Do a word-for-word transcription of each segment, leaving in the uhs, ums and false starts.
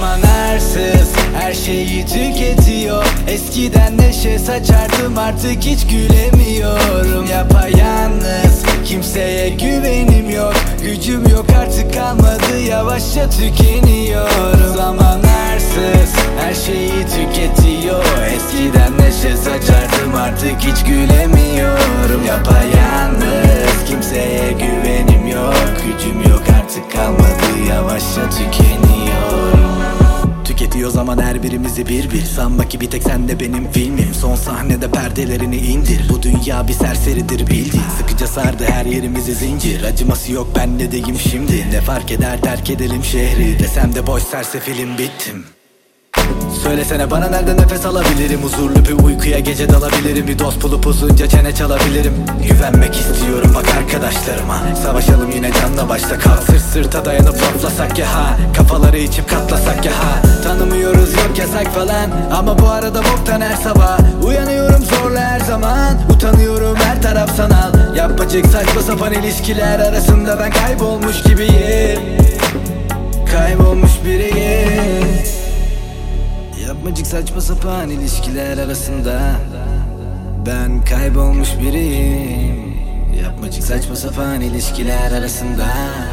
Zaman arsız, her şeyi tüketiyor. Eskiden neşe saçardım, artık hiç gülemiyorum. Yapayalnız, kimseye güvenim yok. Gücüm yok artık, kalmadı, yavaşça tükeniyorum. Zaman arsız, her şeyi tüketiyor. Eskiden neşe saçardım, artık hiç gülemiyorum. Yapayalnız, kimseye güvenim yok. Gücüm yok artık, kalmadı, yavaşça tükeniyorum. Tüketiyor zaman her birimizi bir bir. Sanma ki bir tek sende benim filmim. Son sahnede perdelerini indir. Bu dünya bir serseridir bildi. Sıkıca sardı her yerimizi zincir. Acıması yok, ben ne diyeyim şimdi. Ne fark eder, terk edelim şehri. Desem de boş sersefilim, bittim. Söylesene bana, nerede nefes alabilirim? Huzurlu bir uykuya gece dalabilirim. Bir dost bulup uzunca çene çalabilirim. Güvenmek istiyorum bak arkadaşlarıma. Savaşalım yine canla başla kal. Sırt sırta dayanıp toplasak ya ha. Kafaları içip katlasak ya ha. Tanımıyoruz, yok yasak falan. Ama bu arada boktan her sabah. Uyanıyorum zorla her zaman. Utanıyorum, her taraf sanal. Yapmacık saçma sapan ilişkiler arasında ben kaybolmuş gibiyim. Kaybolmuş biriyim. Yapmacık saçma sapan ilişkiler arasında ben kaybolmuş biriyim. Yapmacık saçma sapan ilişkiler arasında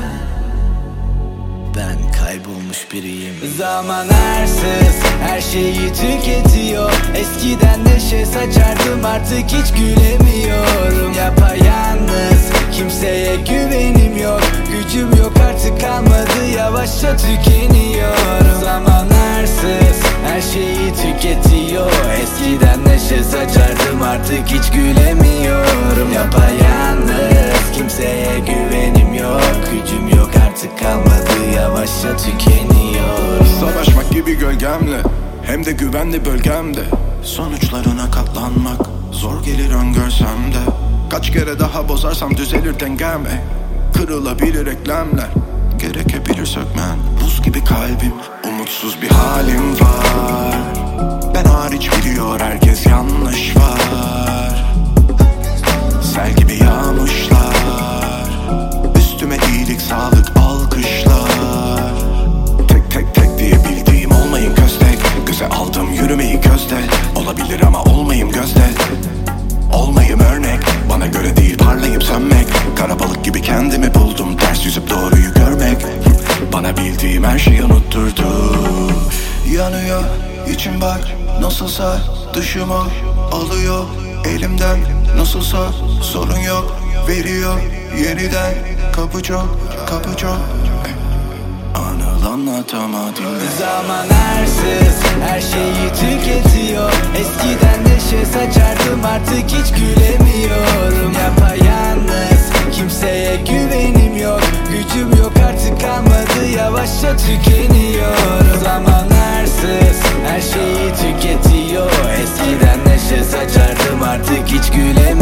ben kaybolmuş biriyim. Zaman arsız, her şeyi tüketiyor. Eskiden neşe saçardım, artık hiç gülemiyorum. Yapayalnız, kimseye güvenim yok. Gücüm yok artık, kalmadı, yavaşça tükeniyorum. Zaman arsız, her şeyi tüketiyor. Eskiden neşe saçardım, artık hiç gülemiyorum. Yapayalnız, kimseye güvenim yok. Gücüm yok artık, kalmadı, yavaşça tükeniyorum. Savaşmak gibi gölgemle, hem de güvenli bölgemde. Sonuçlarına katlanmak zor gelir öngörsem de. Kaç kere daha bozarsam düzelir dengem. Kırılabilir eklemler, gerekebilir sökmen. Buz gibi kalbim, umutsuz bir halim var. Ben hariç biliyor herkes yanlış var. Sel gibi yağmışlar, üstüme iyilik sağlık alkışlar. Tek tek tek diye bildiğim olmayın köstek. Göze aldım yürümeyi gözde. Olabilir ama olmayayım gözde. Olmayayım örnek, bana göre değil parlayıp sönmek. Kara balık gibi kendimi buldum, ters yüzüp doğruyu görmek. Bana bildiğim her şeyi unutturdu. Yanıyor içim bak, nasılsa dışıma alıyor elimden. Nasılsa sorun yok, veriyor yeniden. Kapı çok, kapı çok. Anıl anlatamadım. Zaman arsız, her şeyi tüketiyor. Eskiden neşe saçardım, artık hiç gülemiyorum. Yapayalnız, kimseye güvenim yok. Gücüm yok artık, kalmadı, yavaşça tükeniyorum. Zaman arsız, her şeyi tüketiyor. Eskiden neşe saçardım, artık hiç gülemiyorum.